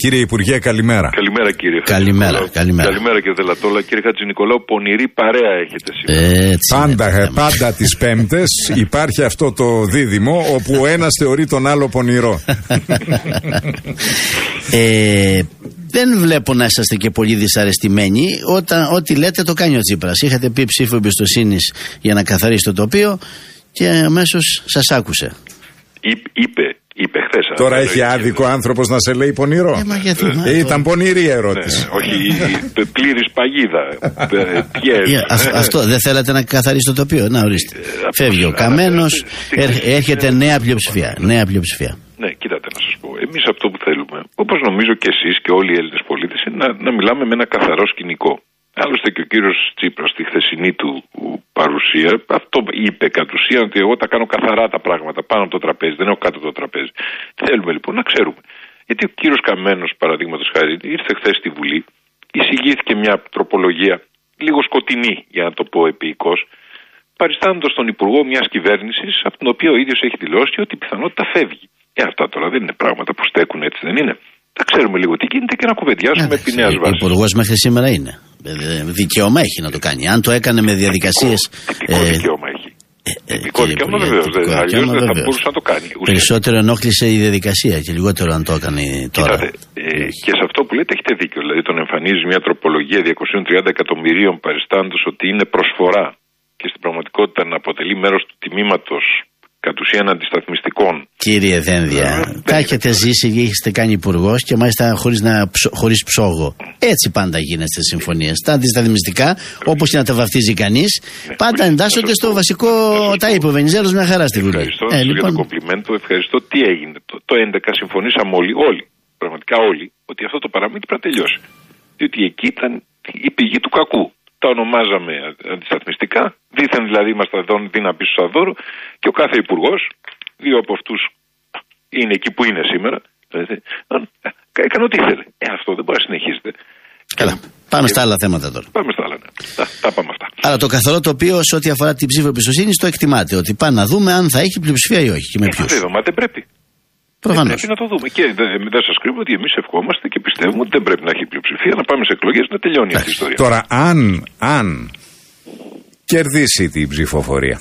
Κύριε Υπουργέ, καλημέρα. Καλημέρα, κύριε. Καλημέρα. Καλημέρα, κύριε Δελατόλα. Κύριε Χατζηνικολάου, πονηρή παρέα έχετε σήμερα. Πάντα τις Πέμπτες υπάρχει αυτό το δίδυμο όπου ο ένας θεωρεί τον άλλο πονηρό. Δεν βλέπω να είσαστε και πολύ δυσαρεστημένοι όταν ό,τι λέτε το κάνει ο Τσίπρας. Είχατε πει ψήφο εμπιστοσύνης για να καθαρίσει το τοπίο και αμέσως σας άκουσε. Είπε χθες. Τώρα έχει άδικο άνθρωπος να σε λέει πονηρό. Ήταν πονηρή η ερώτηση. Όχι, πλήρης παγίδα. Αυτό δεν θέλατε να καθαρίσει το τοπίο? Να ορίστε. Φεύγει ο Καμένος, έρχεται νέα πλειοψηφία. Ναι, κοίτατε να σας πω. Εμείς αυτό που θέλουμε, όπως νομίζω και εσείς και όλοι οι Έλληνες πολίτες, είναι να μιλάμε με ένα καθαρό σκηνικό. Άλλωστε και ο κύριος Τσίπρας στη χθεσινή του παρουσία αυτό είπε κατ' ουσίαν, ότι εγώ τα κάνω καθαρά τα πράγματα πάνω από το τραπέζι, δεν έχω κάτω από το τραπέζι. Θέλουμε λοιπόν να ξέρουμε. Γιατί ο κύριος Καμένος, παραδείγματος χάρη, ήρθε χθες στη Βουλή, εισηγήθηκε μια τροπολογία λίγο σκοτεινή, για να το πω επίοικος, παριστάνοντας τον Υπουργό μιας κυβέρνησης, από την οποία ο ίδιος έχει δηλώσει ότι η πιθανότητα φεύγει. Αυτά τώρα δεν είναι πράγματα που στέκουν, έτσι δεν είναι? Θα ξέρουμε λίγο τι γίνεται και να κουβεντιάσουμε επί νέας βάσης. Ο Υπουργός μέχρι σήμερα είναι. Δικαίωμα έχει να το κάνει. Αν το έκανε με διαδικασίες. Τυπικό δικαίωμα έχει. Τυπικό δικαίωμα βεβαίως. Αλλιώς δεν θα μπορούσε να το κάνει. Περισσότερο ενόχλησε η διαδικασία και λιγότερο αν το έκανε τώρα. Κοιτάτε, και σε αυτό που λέτε έχετε δίκιο. Δηλαδή τον εμφανίζει μια τροπολογία 230 εκατομμυρίων παριστάντως ότι είναι προσφορά και στην πραγματικότητα να αποτελεί μέρος του τιμήματος κατ' ουσίαν αντισταθμιστικών. Κύριε Δένδια, τα έχετε ζήσει και έχετε κάνει υπουργός και μάλιστα χωρίς ψόγο. Έτσι πάντα γίνεται στις συμφωνίες. Τα αντισταθμιστικά, όπως και να τα βαφτίζει κανείς, πάντα εντάσσονται στο βασικό. Τα είπε ο Βενιζέλος μια χαρά στη Βουλή. Ευχαριστώ για το κομπλιμέντο. Ευχαριστώ. Τι έγινε? Το 11 συμφωνήσαμε όλοι, πραγματικά όλοι, ότι αυτό το παραμύθι πρέπει να τελειώσει. Διότι εκεί ήταν η πηγή του κακού. Τα ονομάζαμε αντισταθμιστικά, δήθεν δηλαδή είμαστε δίνα πίσω στο δώρο και ο κάθε υπουργός, δύο από αυτούς είναι εκεί που είναι σήμερα, έκανε ό,τι ήθελε. Αυτό δεν μπορεί να συνεχίζεται. Καλά, πάμε στα άλλα θέματα τώρα. Πάμε στα άλλα, ναι. Τα πάμε αυτά. Άρα το καθαρό τοπίο σε ό,τι αφορά την ψήφο εμπιστοσύνης το εκτιμάτε, ότι πάμε να δούμε αν θα έχει πλειοψηφία ή όχι και με ποιους. Δεν πρέπει. Προφανώς. Πρέπει να το δούμε. Και δεν σας κρύβω ότι εμείς ευχόμαστε και πιστεύουμε ότι δεν πρέπει να έχει πλειοψηφία, να πάμε σε εκλογές, να τελειώνει αυτή η ιστορία. Τώρα, αν κερδίσει την ψηφοφορία,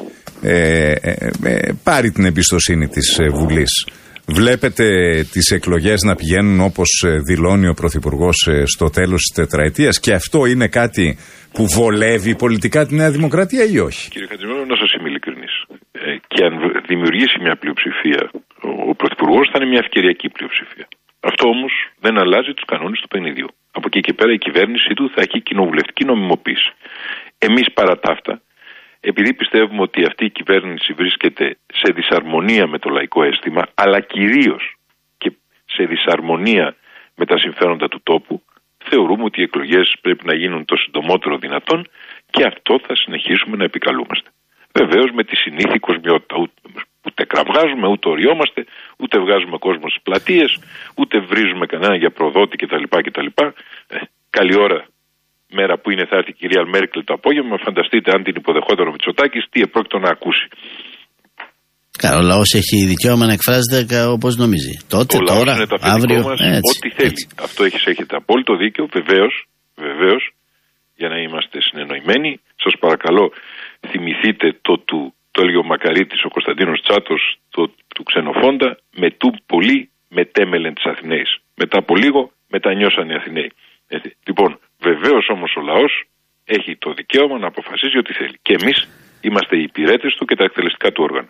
πάρει την εμπιστοσύνη της Βουλής, βλέπετε τις εκλογές να πηγαίνουν όπως δηλώνει ο Πρωθυπουργός στο τέλος της τετραετίας, και αυτό είναι κάτι που βολεύει πολιτικά τη Νέα Δημοκρατία ή όχι? Κύριε Χατζημένο, να σας είμαι ειλικρινής. Και αν δημιουργήσει μια πλειοψηφία, ο Πρωθυπουργός θα είναι μια ευκαιριακή πλειοψηφία. Αυτό όμως δεν αλλάζει τους κανόνες του παιχνιδιού. Από εκεί και πέρα η κυβέρνησή του θα έχει κοινοβουλευτική νομιμοποίηση. Εμείς παρά τα αυτά, επειδή πιστεύουμε ότι αυτή η κυβέρνηση βρίσκεται σε δυσαρμονία με το λαϊκό αίσθημα, αλλά κυρίως και σε δυσαρμονία με τα συμφέροντα του τόπου, θεωρούμε ότι οι εκλογές πρέπει να γίνουν το συντομότερο δυνατόν και αυτό θα συνεχίσουμε να επικαλούμαστε. Βεβαίως με τη συνήθη κοσμιότητα. Ούτε κραυγάζουμε, ούτε οριόμαστε, ούτε βγάζουμε κόσμο στις πλατείες, ούτε βρίζουμε κανένα για προδότη κτλ. Καλή ώρα, μέρα που είναι, θα έρθει η κυρία Μέρκελ το απόγευμα. Φανταστείτε αν την υποδεχόταν ο Μητσοτάκης, τι επρόκειτο να ακούσει. Καλά, ο λαός έχει δικαίωμα να εκφράζεται όπως νομίζει. Τότε, τώρα, αύριο. Ό,τι θέλει. Αυτό έχετε απόλυτο δίκιο, βεβαίως, για να είμαστε συνεννοημένοι. Σας παρακαλώ, θυμηθείτε το έλεγε ο Μακαρίτης, ο Κωνσταντίνος Τσάτος, του Ξενοφόντα, με του πολύ μετέμελεν της Αθηναίας. Μετά από λίγο μετανιώσαν οι Αθηναίοι. Λοιπόν, βεβαίως όμως ο λαός έχει το δικαίωμα να αποφασίζει ό,τι θέλει. Και εμείς είμαστε οι υπηρέτες του και τα εκτελεστικά του όργανα.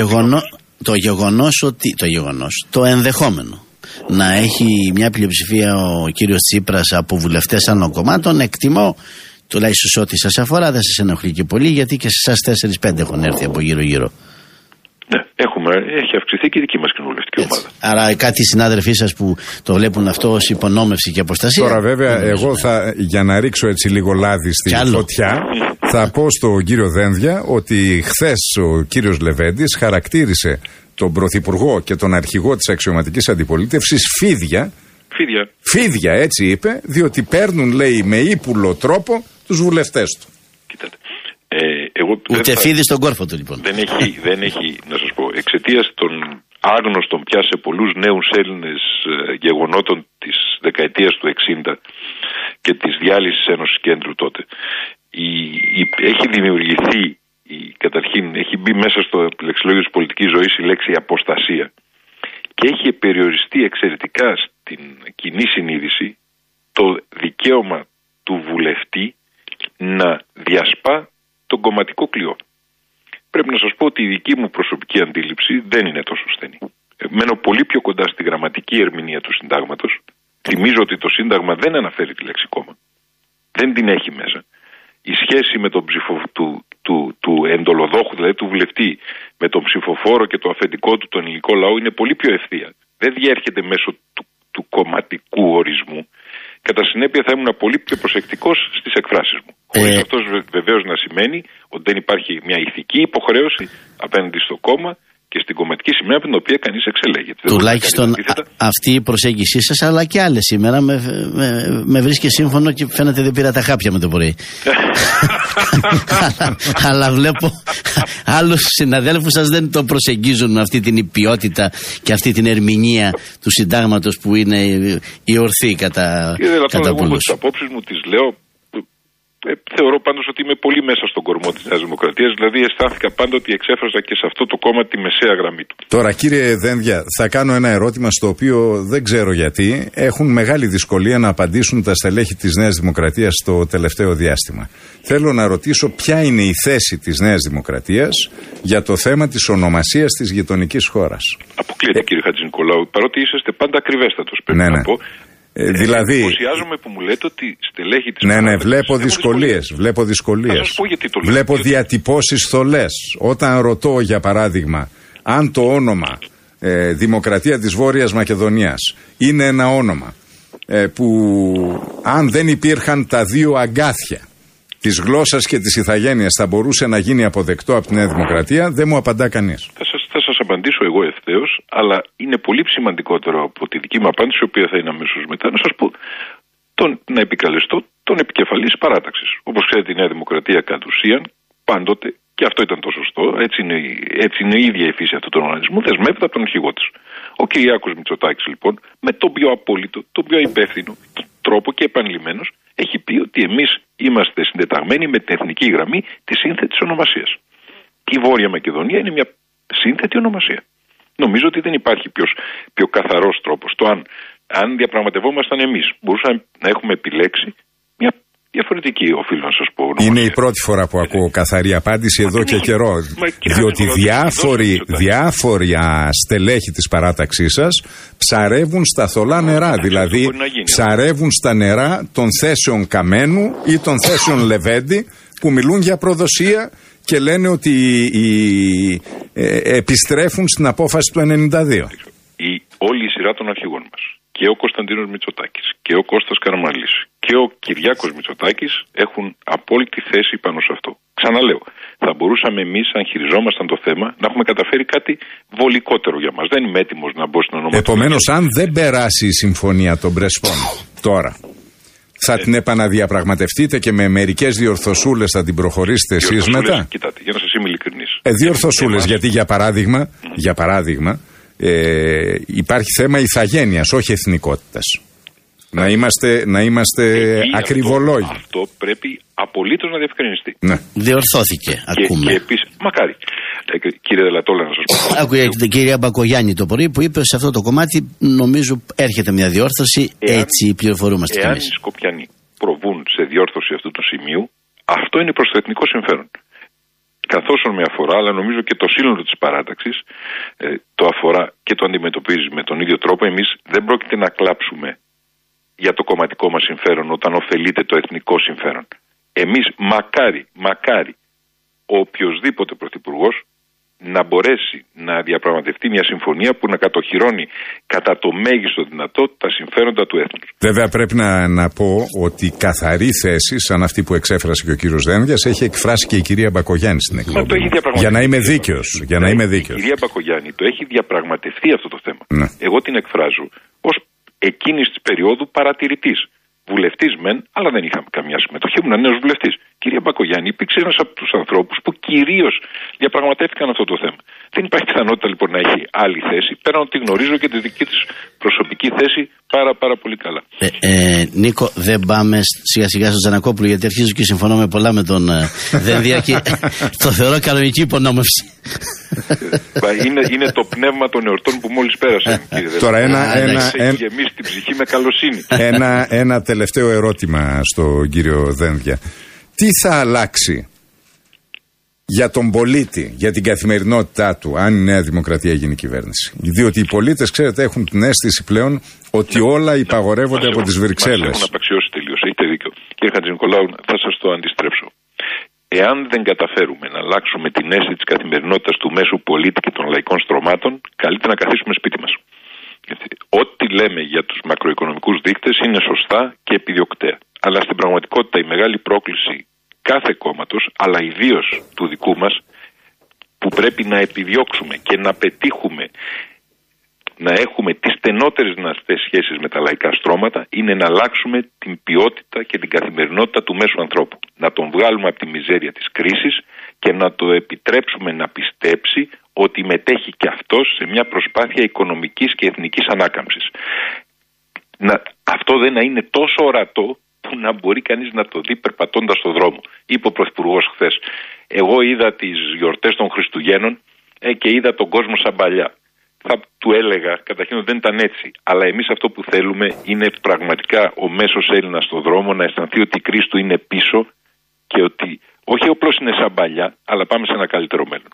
Το ενδεχόμενο να έχει μια πλειοψηφία ο κύριος Τσίπρας από βουλευτές άλλων κομμάτων, εκτιμώ, τουλάχιστον ό,τι σας αφορά, δεν σας ενοχλεί και πολύ, γιατί και σε εσάς 4-5 έχουν έρθει από γύρω-γύρω. Ναι, έχει αυξηθεί και η δική μας κοινοβουλευτική ομάδα. Άρα κάτι συνάδελφοί σας που το βλέπουν αυτό ως υπονόμευση και αποστασία. Τώρα βέβαια εγώ για να ρίξω έτσι λίγο λάδι στη φωτιά, θα πω στον κύριο Δένδια ότι χθες ο κύριος Λεβέντης χαρακτήρισε τον Πρωθυπουργό και τον αρχηγό της αξιωματικής αντιπολίτευσης φίδια, έτσι είπε, διότι παίρνουν, λέει, με ύπουλο τρόπο τους βουλευτές του. Κοίτατε. Ούτε φίδι στον κόρφο του, λοιπόν. Δεν έχει, να σας πω, εξαιτίας των άγνωστον πια σε πολλούς νέους Έλληνες γεγονότων της δεκαετίας του 60 και της διάλυσης Ένωσης Κέντρου τότε. Έχει δημιουργηθεί, καταρχήν έχει μπει μέσα στο λεξιλόγιο της πολιτικής ζωής η λέξη αποστασία και έχει περιοριστεί εξαιρετικά στην κοινή συνείδηση το δικαίωμα του βουλευτή να διασπά τον κομματικό κλειό. Πρέπει να σας πω ότι η δική μου προσωπική αντίληψη δεν είναι τόσο στενή. Μένω πολύ πιο κοντά στη γραμματική ερμηνεία του συντάγματος. Θυμίζω ότι το Σύνταγμα δεν αναφέρει τη λέξη κόμμα. Δεν την έχει μέσα. Η σχέση με τον του εντολοδόχου, δηλαδή του βουλευτή, με τον ψηφοφόρο και το αφεντικό του, τον ελληνικό λαό, είναι πολύ πιο ευθεία. Δεν διέρχεται μέσω του κομματικού ορισμού. Κατά συνέπεια θα ήμουν πολύ πιο προσεκτικός στις εκφράσεις μου. Χωρίς αυτός βεβαίως να σημαίνει ότι δεν υπάρχει μια ηθική υποχρέωση απέναντι στο κόμμα και στην κομματική σημαία από την οποία κανείς εξελέγεται. Τουλάχιστον αυτή η προσέγγισή σας, αλλά και άλλες σήμερα με βρίσκει σύμφωνο και φαίνεται δεν πήρα τα χάπια με το πρωί. αλλά βλέπω άλλους συναδέλφους σας δεν το προσεγγίζουν με αυτή την ποιότητα και αυτή την ερμηνεία του συντάγματος που είναι η ορθή κατά πολλούς. Τις απόψεις μου τις λέω. Θεωρώ πάντως ότι είμαι πολύ μέσα στον κορμό της Νέας Δημοκρατίας, δηλαδή αισθάνθηκα πάντα ότι εξέφρασα και σε αυτό το κόμμα τη μεσαία γραμμή του. Τώρα κύριε Δένδια, θα κάνω ένα ερώτημα στο οποίο δεν ξέρω γιατί έχουν μεγάλη δυσκολία να απαντήσουν τα στελέχη της Νέας Δημοκρατίας στο τελευταίο διάστημα. Θέλω να ρωτήσω ποια είναι η θέση της Νέας Δημοκρατίας για το θέμα της ονομασίας της γειτονικής χώρας. Αποκλείεται κύριε Χατζηνικολάου, παρότι είσαστε πάντα ακριβέστατος, πρέπει να πω. Δηλαδή. Εντυπωσιάζομαι που μου λέτε ότι στελέχη της. Ναι, βλέπω δυσκολίες. Βλέπω διατυπώσεις θολές. Όταν ρωτώ, για παράδειγμα, αν το όνομα Δημοκρατία της Βόρειας Μακεδονίας είναι ένα όνομα που αν δεν υπήρχαν τα δύο αγκάθια της γλώσσας και της ηθαγένειας θα μπορούσε να γίνει αποδεκτό από τη Νέα Δημοκρατία, δεν μου απαντά κανείς. Θα σας απαντήσω εγώ ευθέως, αλλά είναι πολύ σημαντικότερο από τη δική μου απάντηση, η οποία θα είναι αμέσως μετά, να σας πω να επικαλεστώ τον επικεφαλής παράταξης. Όπως ξέρετε, η Νέα Δημοκρατία κατ' ουσίαν πάντοτε, και αυτό ήταν το σωστό, έτσι είναι η ίδια η φύση αυτού του οργανισμού, δεσμεύεται από τον αρχηγό της. Ο Κυριάκος Μητσοτάκης, λοιπόν, με τον πιο απόλυτο, τον πιο υπεύθυνο τρόπο και επανειλημμένος, έχει πει ότι εμείς είμαστε συντεταγμένοι με την εθνική γραμμή της σύνθετης ονομασίας. Η Βόρεια Μακεδονία είναι μια σύνθετη ονομασία. Νομίζω ότι δεν υπάρχει πιο καθαρός τρόπος. Το αν διαπραγματευόμασταν εμείς, μπορούσαμε να έχουμε επιλέξει μια διαφορετική, οφείλω να σας πω. Ονομασία. Είναι η πρώτη φορά που ακούω καθαρή απάντηση εδώ και καιρό. Διότι διάφοροι στελέχη της παράταξής σας ψαρεύουν στα θολά νερά. Δηλαδή ψαρεύουν στα νερά των θέσεων Καμένου ή των θέσεων Λεβέντη που μιλούν για προδοσία και λένε ότι επιστρέφουν στην απόφαση του 92. Όλη η σειρά των αρχηγών μας, και ο Κωνσταντίνος Μητσοτάκης και ο Κώστας Καραμανλής και ο Κυριάκος Μητσοτάκης έχουν απόλυτη θέση πάνω σε αυτό. Ξαναλέω, θα μπορούσαμε εμείς, αν χειριζόμασταν το θέμα, να έχουμε καταφέρει κάτι βολικότερο για μας. Δεν είμαι έτοιμος να μπω στην ονομασία. Επομένως, αν δεν περάσει η συμφωνία των Πρεσπών τώρα, θα την επαναδιαπραγματευτείτε και με μερικές διορθωσούλες θα την προχωρήσετε εσείς μετά? Κοιτάτε, για να σας είμαι ειλικρινής. Διορθωσούλες, γιατί για παράδειγμα υπάρχει θέμα ηθαγένειας, όχι εθνικότητας. Να είμαστε ακριβολόγοι. Αυτό πρέπει απολύτως να διευκρινιστεί. Ναι. Διορθώθηκε, ακούμε. Και επίσης, μακάρι. Κύριε Δελατόλα, να σας πω. Άκουγε την κυρία Μπακογιάννη το πρωί που είπε σε αυτό το κομμάτι, νομίζω έρχεται μια διόρθωση, έτσι πληροφορούμαστε κι εμείς. Εάν οι Σκοπιανοί προβούν σε διόρθωση αυτού του σημείου, αυτό είναι προς το εθνικό συμφέρον. Καθώς με αφορά, αλλά νομίζω και το σύνολο της παράταξης το αφορά και το αντιμετωπίζει με τον ίδιο τρόπο. Εμείς δεν πρόκειται να κλάψουμε για το κομματικό μας συμφέρον όταν ωφελείται το εθνικό συμφέρον. Εμείς μακάρι ο οποιοσδήποτε πρωθυπουργός να μπορέσει να διαπραγματευτεί μια συμφωνία που να κατοχυρώνει κατά το μέγιστο δυνατό τα συμφέροντα του έθνους. Βέβαια πρέπει να πω ότι καθαρή θέση, σαν αυτή που εξέφρασε και ο κύριος Δένδιας, έχει εκφράσει και η κυρία Μπακογιάννη στην εκπομπή. Για να είμαι δίκαιος. Η κυρία Μπακογιάννη το έχει διαπραγματευτεί αυτό το θέμα. Ναι. Εγώ την εκφράζω ως εκείνης της περίοδου παρατηρητής. βουλευτής μεν, αλλά δεν είχαμε καμιά συμμετοχή. Ήμουν νέος βουλευτής. Κυρία Μπακογιάννη, υπήρξε ένας από τους ανθρώπους που κυρίως διαπραγματεύτηκαν αυτό το θέμα. Δεν υπάρχει πιθανότητα λοιπόν να έχει άλλη θέση, πέραν ότι γνωρίζω και τη δική της προσωπική θέση πάρα πολύ καλά. Νίκο, δεν πάμε σιγά σιγά στο Τζανακόπουλο, γιατί αρχίζω και συμφωνώ με πολλά με τον Δένδια και το θεωρώ κανονική υπονόμευση. Είναι το πνεύμα των εορτών που μόλις πέρασε, κύριε Δένδια. Τώρα έχει γεμίσει την ψυχή με καλοσύνη. Ένα τελευταίο ερώτημα στον κύριο Δένδια. Τι θα αλλάξει για τον πολίτη, για την καθημερινότητά του, αν η Νέα Δημοκρατία γίνει κυβέρνηση? Διότι οι πολίτες, ξέρετε, έχουν την αίσθηση πλέον ότι όλα υπαγορεύονται από τις Βρυξέλλες. Μας έχουν απαξιώσει τελείως. Έχετε δίκιο. Κύριε Χατζηνικολάου, θα σας το αντιστρέψω. Εάν δεν καταφέρουμε να αλλάξουμε την αίσθηση της καθημερινότητας του μέσου πολίτη και των λαϊκών στρωμάτων, καλύτερα να καθίσουμε σπίτι μας. Ό,τι λέμε για τους μακροοικονομικούς δείκτες είναι σωστά και επιδιοκτέα. Αλλά στην πραγματικότητα η μεγάλη πρόκληση κάθε κόμματος, αλλά ιδίως του δικού μας, που πρέπει να επιδιώξουμε και να πετύχουμε να έχουμε τις στενότερες δυνατές σχέσεις με τα λαϊκά στρώματα, είναι να αλλάξουμε την ποιότητα και την καθημερινότητα του μέσου ανθρώπου. Να τον βγάλουμε από τη μιζέρια της κρίσης και να το επιτρέψουμε να πιστέψει ότι μετέχει και αυτός σε μια προσπάθεια οικονομικής και εθνικής ανάκαμψης. Αυτό δεν να είναι τόσο ορατό που να μπορεί κανείς να το δει περπατώντας στον δρόμο. Είπε ο Πρωθυπουργός χθες. Εγώ είδα τις γιορτές των Χριστουγέννων και είδα τον κόσμο σαν παλιά. Θα του έλεγα, καταρχήν δεν ήταν έτσι. Αλλά εμείς αυτό που θέλουμε είναι πραγματικά ο μέσος Έλληνας στον δρόμο να αισθανθεί ότι η κρίση του είναι πίσω και ότι όχι απλώς είναι σαν παλιά, αλλά πάμε σε ένα καλύτερο μέλλον.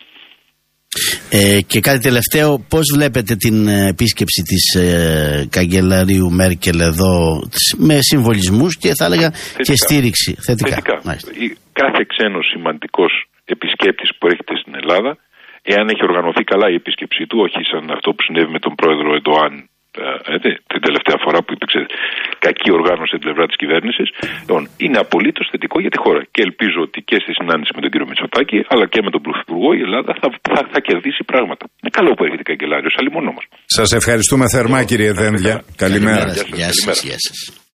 Και κάτι τελευταίο, πώς βλέπετε την επίσκεψη της καγκελαρίου Μέρκελ εδώ με συμβολισμούς και θα έλεγα θετικά, και στήριξη θετικά. Κάθε ξένος σημαντικός επισκέπτης που έρχεται στην Ελλάδα, εάν έχει οργανωθεί καλά η επίσκεψή του, όχι σαν αυτό που συνέβη με τον πρόεδρο Εντοάν την τελευταία φορά που υπήρξε κακή οργάνωση από την πλευρά της κυβέρνησης, είναι απολύτως θετικό για τη χώρα. Και ελπίζω ότι και στη συνάντηση με τον κύριο Μητσοτάκη, αλλά και με τον Πρωθυπουργό, η Ελλάδα θα κερδίσει πράγματα. Είναι καλό που έρχεται καγκελάριος, αλλήμον όμως. Σας ευχαριστούμε θερμά, κύριε Δένδια. Καλημέρα. Γεια σας.